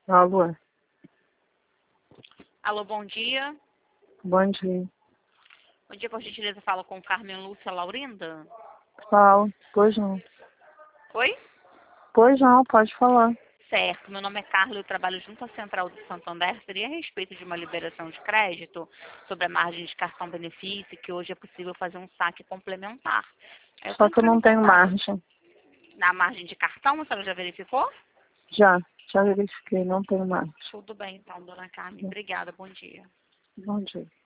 Alô, Alô, bom dia. bom dia. Bom dia, por gentileza, falo com Carmen Lúcia Laurinda. Fala, pois não. Oi? Pois não, pode falar. Certo, meu nome é Carla, eu trabalho junto à Central do Santander. Seria a respeito de uma liberação de crédito sobre a margem de cartão benefício, que hoje é possível fazer um saque complementar. Eu Só estou que eu entrando não em tenho contato. margem. Na margem de cartão, a senhora já verificou? Já verifiquei, não tenho margem. Tudo bem, então, dona Carmen. Obrigada, bom dia. Bom dia.